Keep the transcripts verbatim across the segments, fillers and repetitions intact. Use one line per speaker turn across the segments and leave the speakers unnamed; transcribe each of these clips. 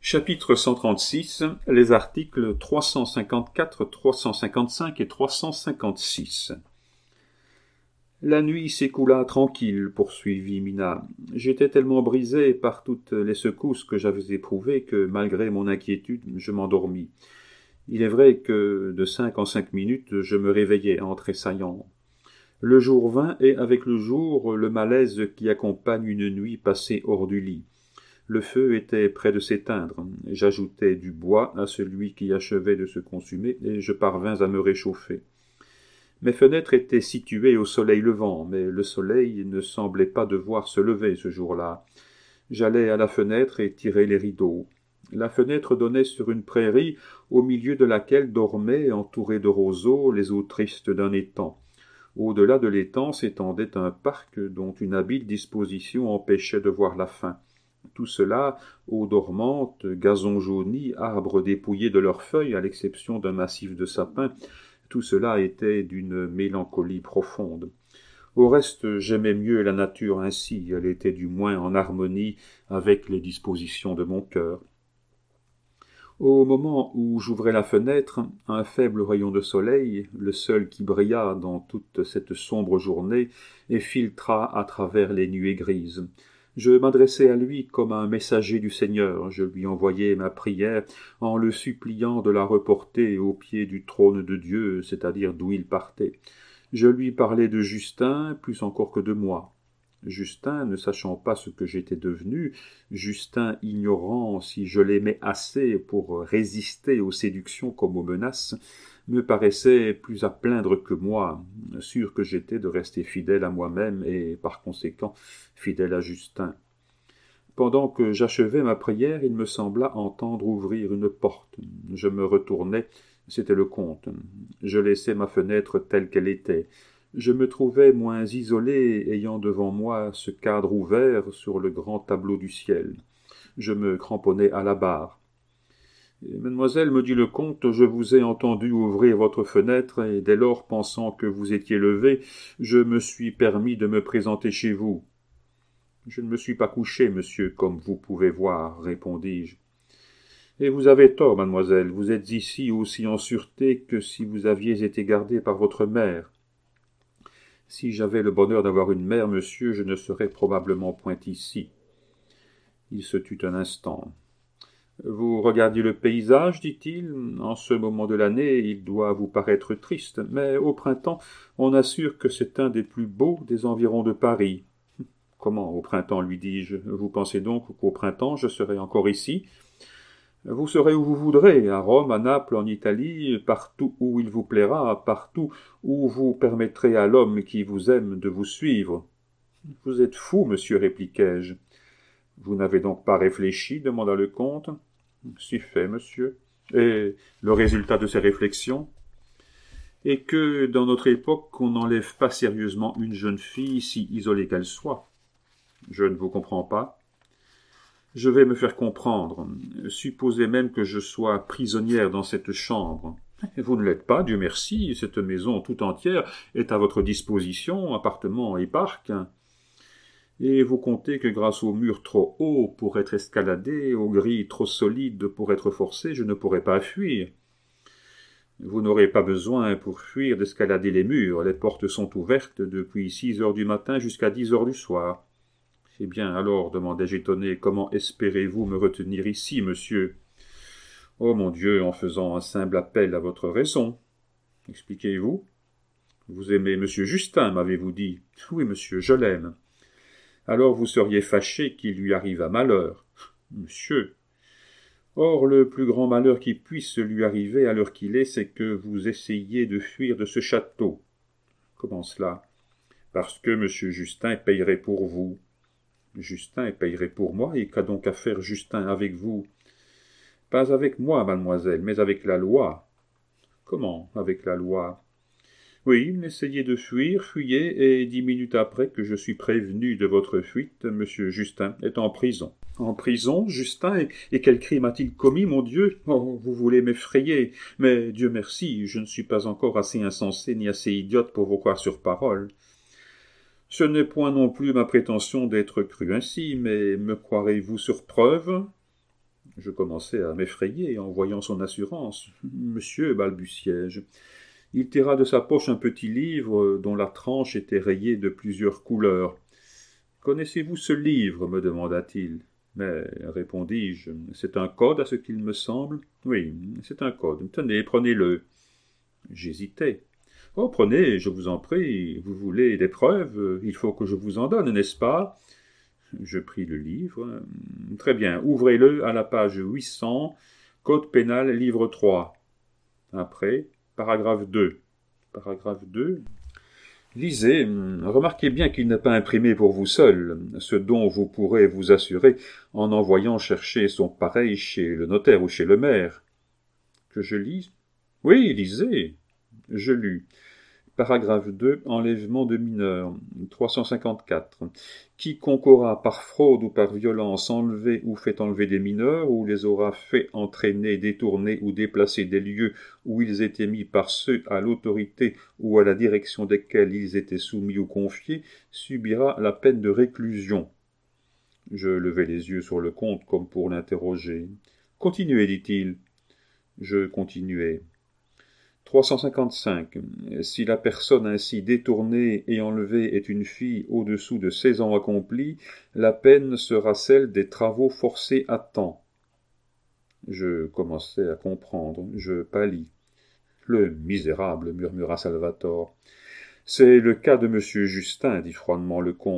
Chapitre cent trente-six. Les articles trois cent cinquante-quatre, trois cent cinquante-cinq et trois cent cinquante-six. La nuit s'écoula tranquille, poursuivit Mina. J'étais tellement brisé par toutes les secousses que j'avais éprouvées que, malgré mon inquiétude, je m'endormis. Il est vrai que, de cinq en cinq minutes, je me réveillais en tressaillant. Le jour vint, et avec le jour, le malaise qui accompagne une nuit passée hors du lit. Le feu était près de s'éteindre. J'ajoutai du bois à celui qui achevait de se consumer, et je parvins à me réchauffer. Mes fenêtres étaient situées au soleil levant, mais le soleil ne semblait pas devoir se lever ce jour-là. J'allai à la fenêtre et tirai les rideaux. La fenêtre donnait sur une prairie, au milieu de laquelle dormaient, entourés de roseaux, les eaux tristes d'un étang. Au-delà de l'étang s'étendait un parc dont une habile disposition empêchait de voir la fin. Tout cela, eau dormante, gazon jauni, arbres dépouillés de leurs feuilles, à l'exception d'un massif de sapins, tout cela était d'une mélancolie profonde. Au reste, j'aimais mieux la nature ainsi, elle était du moins en harmonie avec les dispositions de mon cœur. Au moment où j'ouvrais la fenêtre, un faible rayon de soleil, le seul qui brilla dans toute cette sombre journée, et filtra à travers les nuées grises. Je m'adressai à lui comme un messager du Seigneur, je lui envoyai ma prière en le suppliant de la reporter au pied du trône de Dieu, c'est-à-dire d'où il partait. Je lui parlai de Justin plus encore que de moi. Justin, ne sachant pas ce que j'étais devenu, Justin ignorant si je l'aimais assez pour résister aux séductions comme aux menaces, me paraissait plus à plaindre que moi, sûr que j'étais de rester fidèle à moi-même et, par conséquent, fidèle à Justin. Pendant que j'achevais ma prière, il me sembla entendre ouvrir une porte. Je me retournai, c'était le comte. Je laissai ma fenêtre telle qu'elle était. Je me trouvais moins isolé, ayant devant moi ce cadre ouvert sur le grand tableau du ciel. Je me cramponnai à la barre. « Mademoiselle, me dit le comte, je vous ai entendu ouvrir votre fenêtre, et dès lors, pensant que vous étiez levé, je me suis permis de me présenter chez vous. »« Je ne me suis pas couché, monsieur, comme vous pouvez voir, répondis-je. »« Et vous avez tort, mademoiselle, vous êtes ici aussi en sûreté que si vous aviez été gardée par votre mère. »« Si j'avais le bonheur d'avoir une mère, monsieur, je ne serais probablement point ici. » Il se tut un instant. « Vous regardiez le paysage, dit-il. En ce moment de l'année, il doit vous paraître triste, mais au printemps, on assure que c'est un des plus beaux des environs de Paris. »« Comment, au printemps, lui dis-je. Vous pensez donc qu'au printemps, je serai encore ici ? » ?»« Vous serez où vous voudrez, à Rome, à Naples, en Italie, partout où il vous plaira, partout où vous permettrez à l'homme qui vous aime de vous suivre. »« Vous êtes fou, monsieur, répliquai-je. »« Vous n'avez donc pas réfléchi, demanda le comte. »« Si fait, monsieur. »« Et le résultat de ces réflexions ? » ?»« Et que, dans notre époque, on n'enlève pas sérieusement une jeune fille, si isolée qu'elle soit. »« Je ne vous comprends pas. »« Je vais me faire comprendre. Supposez même que je sois prisonnière dans cette chambre. »« Vous ne l'êtes pas, Dieu merci, cette maison tout entière est à votre disposition, appartement et parc. » Et vous comptez que grâce aux murs trop hauts pour être escaladés, aux grilles trop solides pour être forcées, je ne pourrai pas fuir. Vous n'aurez pas besoin pour fuir d'escalader les murs, les portes sont ouvertes depuis six heures du matin jusqu'à dix heures du soir. Eh bien, alors, demandai-je étonné, comment espérez-vous me retenir ici, monsieur ? Oh mon Dieu, en faisant un simple appel à votre raison. Expliquez-vous. Vous aimez monsieur Justin, m'avez-vous dit ? Oui, monsieur, je l'aime. Alors vous seriez fâché qu'il lui arrive un malheur. Monsieur. Or, le plus grand malheur qui puisse lui arriver à l'heure qu'il est, c'est que vous essayiez de fuir de ce château. Comment cela ? Parce que monsieur Justin payerait pour vous. Justin payerait pour moi, et qu'a donc à faire Justin avec vous ? Pas avec moi, mademoiselle, mais avec la loi. Comment, avec la loi ? Oui, essayez de fuir, fuyez, et dix minutes après que je suis prévenu de votre fuite, monsieur Justin est en prison. En prison, Justin, et, et quel crime a-t-il commis, mon Dieu ? Oh, vous voulez m'effrayer, mais Dieu merci, je ne suis pas encore assez insensé ni assez idiote pour vous croire sur parole. Ce n'est point non plus ma prétention d'être cru ainsi, mais me croirez-vous sur preuve ? Je commençai à m'effrayer en voyant son assurance. « Monsieur, balbutiai-je. » Il tira de sa poche un petit livre dont la tranche était rayée de plusieurs couleurs. « Connaissez-vous ce livre » me demanda-t-il. « Mais, répondis-je, c'est un code à ce qu'il me semble. »« Oui, c'est un code. Tenez, prenez-le. » J'hésitais. « Oh, prenez, je vous en prie. Vous voulez des preuves? Il faut que je vous en donne, n'est-ce pas ?» Je pris le livre. « Très bien, ouvrez-le à la page huit cents, Code pénal, livre trois. » Après, paragraphe deux. Paragraphe deux. Lisez, remarquez bien qu'il n'est pas imprimé pour vous seul, ce dont vous pourrez vous assurer en envoyant chercher son pareil chez le notaire ou chez le maire. Que je lise? Oui, lisez. Je lus. Paragraphe deux. Enlèvement de mineurs. trois cent cinquante-quatre. Quiconque aura par fraude ou par violence enlevé ou fait enlever des mineurs, ou les aura fait entraîner, détourner ou déplacer des lieux où ils étaient mis par ceux à l'autorité ou à la direction desquels ils étaient soumis ou confiés, subira la peine de réclusion. Je levai les yeux sur le comte comme pour l'interroger. « Continuez, dit-il. » Je continuai. trois cent cinquante-cinq. Si la personne ainsi détournée et enlevée est une fille au-dessous de seize ans accomplis, la peine sera celle des travaux forcés à temps. Je commençai à comprendre. Je pâlis. « Le misérable » murmura Salvator. « C'est le cas de monsieur Justin, dit froidement le comte. »«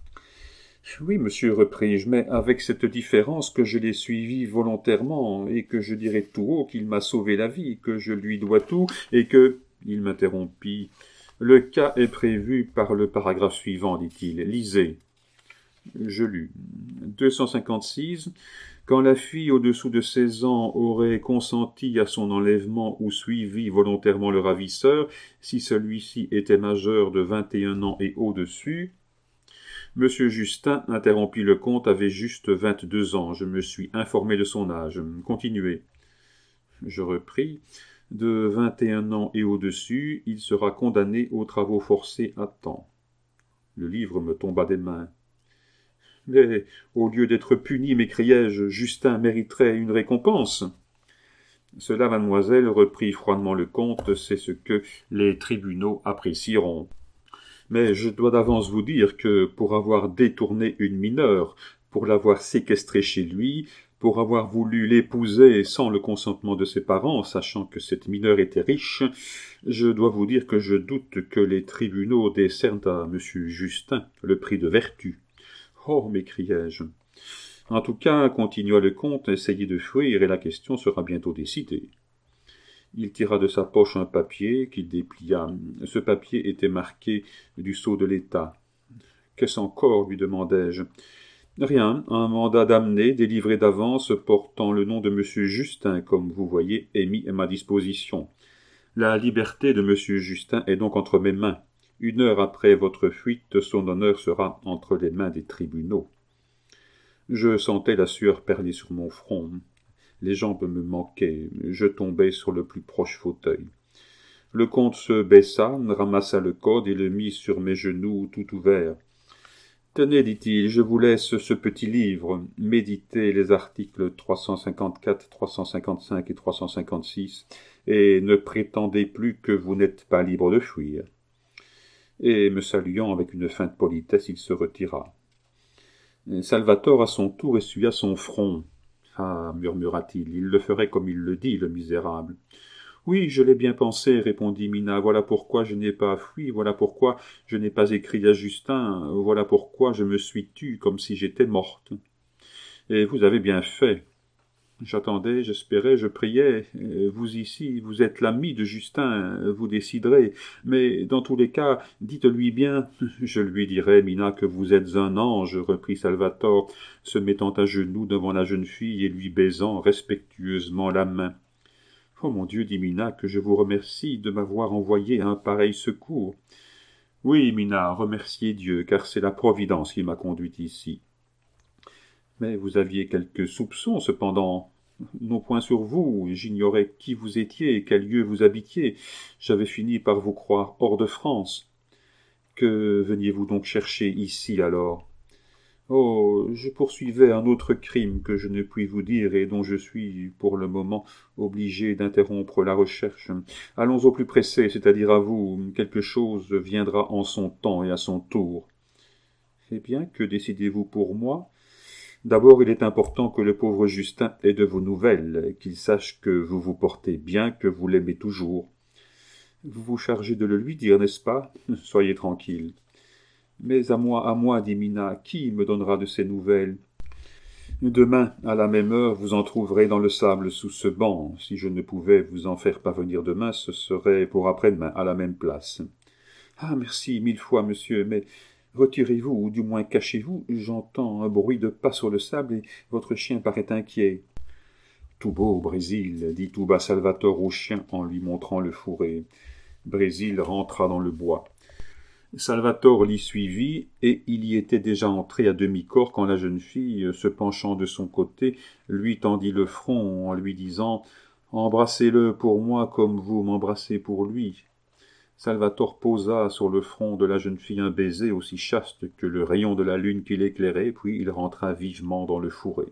Oui, monsieur, repris-je, mais avec cette différence que je l'ai suivi volontairement, et que je dirai tout haut qu'il m'a sauvé la vie, que je lui dois tout, et que... » Il m'interrompit. « Le cas est prévu par le paragraphe suivant, dit-il. Lisez. » Je lus. deux cent cinquante-six. Quand la fille au-dessous de seize ans aurait consenti à son enlèvement ou suivi volontairement le ravisseur, si celui-ci était majeur de vingt et un ans et au-dessus, Monsieur Justin, interrompit le comte, avait juste vingt-deux ans. Je me suis informé de son âge. Continuez. Je repris. De vingt et un ans et au-dessus, il sera condamné aux travaux forcés à temps. Le livre me tomba des mains. Mais, au lieu d'être puni, m'écriai-je, Justin mériterait une récompense. Cela, mademoiselle, reprit froidement le comte, c'est ce que les tribunaux apprécieront. Mais je dois d'avance vous dire que pour avoir détourné une mineure, pour l'avoir séquestrée chez lui, pour avoir voulu l'épouser sans le consentement de ses parents, sachant que cette mineure était riche, je dois vous dire que je doute que les tribunaux décernent à monsieur Justin le prix de vertu. « Oh » m'écriai-je. « En tout cas, continua le comte, essayez de fuir et la question sera bientôt décidée. » Il tira de sa poche un papier qu'il déplia. Ce papier était marqué du sceau de l'État. « Qu'est-ce encore » lui demandai-je. « Rien, un mandat d'amener délivré d'avance portant le nom de monsieur Justin, comme vous voyez, est mis à ma disposition. La liberté de monsieur Justin est donc entre mes mains. Une heure après votre fuite, son honneur sera entre les mains des tribunaux. » Je sentais la sueur perler sur mon front. Les jambes me manquaient, je tombais sur le plus proche fauteuil. Le comte se baissa, ramassa le code et le mit sur mes genoux tout ouverts. « Tenez, dit-il, je vous laisse ce petit livre. Méditez les articles trois cent cinquante-quatre, trois cent cinquante-cinq et trois cent cinquante-six, et ne prétendez plus que vous n'êtes pas libre de fuir. » Et me saluant avec une feinte politesse, il se retira. Salvator, à son tour, essuya son front. « Ah, murmura-t-il, il le ferait comme il le dit, le misérable. »« Oui, je l'ai bien pensé, répondit Mina. Voilà pourquoi je n'ai pas fui, voilà pourquoi je n'ai pas écrit à Justin, voilà pourquoi je me suis tue comme si j'étais morte. Et vous avez bien fait. J'attendais, j'espérais, je priais. Vous ici, vous êtes l'ami de Justin, vous déciderez. Mais dans tous les cas, dites-lui bien. Je lui dirai, Mina, que vous êtes un ange, reprit Salvator, se mettant à genoux devant la jeune fille et lui baisant respectueusement la main. Oh mon Dieu, dit Mina, que je vous remercie de m'avoir envoyé un pareil secours. Oui, Mina, remerciez Dieu, car c'est la Providence qui m'a conduite ici. Mais vous aviez quelques soupçons, cependant. Non point sur vous, j'ignorais qui vous étiez et quel lieu vous habitiez. J'avais fini par vous croire hors de France. Que veniez-vous donc chercher ici, alors? Oh, je poursuivais un autre crime que je ne puis vous dire et dont je suis, pour le moment, obligé d'interrompre la recherche. Allons au plus pressé, c'est-à-dire à vous. Quelque chose viendra en son temps et à son tour. Eh bien, que décidez-vous pour moi? D'abord, il est important que le pauvre Justin ait de vos nouvelles, qu'il sache que vous vous portez bien, que vous l'aimez toujours. Vous vous chargez de le lui dire, n'est-ce pas? Soyez tranquille. Mais à moi, à moi, dit Mina, qui me donnera de ces nouvelles? Demain, à la même heure, vous en trouverez dans le sable sous ce banc. Si je ne pouvais vous en faire parvenir demain, ce serait pour après-demain, à la même place. Ah, merci mille fois, monsieur, mais retirez-vous, ou du moins cachez-vous. J'entends un bruit de pas sur le sable et votre chien paraît inquiet. Tout beau, Brésil, dit tout bas Salvatore au chien en lui montrant le fourré. Brésil rentra dans le bois. Salvatore l'y suivit, et il y était déjà entré à demi-corps quand la jeune fille, se penchant de son côté, lui tendit le front en lui disant « Embrassez-le pour moi comme vous m'embrassez pour lui ». Salvatore posa sur le front de la jeune fille un baiser aussi chaste que le rayon de la lune qui l'éclairait, puis il rentra vivement dans le fourré.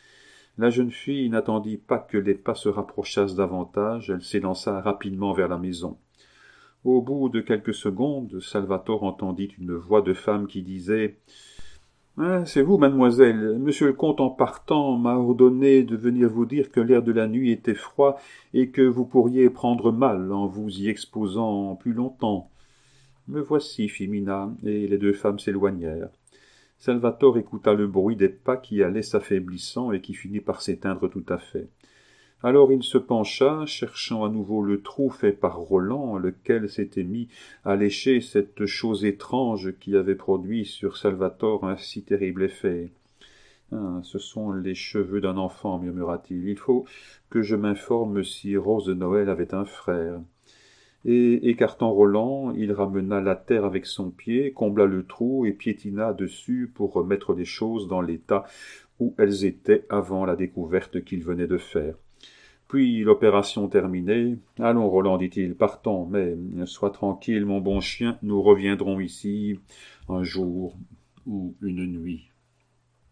La jeune fille n'attendit pas que les pas se rapprochassent davantage, elle s'élança rapidement vers la maison. Au bout de quelques secondes, Salvatore entendit une voix de femme qui disait ah, « C'est vous, mademoiselle. Monsieur le comte, en partant, m'a ordonné de venir vous dire que l'air de la nuit était froid et que vous pourriez prendre mal en vous y exposant plus longtemps. »« Me voici, fit Mina, et les deux femmes s'éloignèrent. Salvatore écouta le bruit des pas qui allaient s'affaiblissant et qui finit par s'éteindre tout à fait. Alors il se pencha, cherchant à nouveau le trou fait par Roland, lequel s'était mis à lécher cette chose étrange qui avait produit sur Salvatore un si terrible effet. Ah, ce sont les cheveux d'un enfant, murmura-t-il. Il faut que je m'informe si Rose de Noël avait un frère. Et, écartant Roland, il ramena la terre avec son pied, combla le trou et piétina dessus pour remettre les choses dans l'état où elles étaient avant la découverte qu'il venait de faire. Puis, l'opération terminée, « Allons, Roland, dit-il, partons, mais sois tranquille, mon bon chien, nous reviendrons ici un jour ou une nuit. »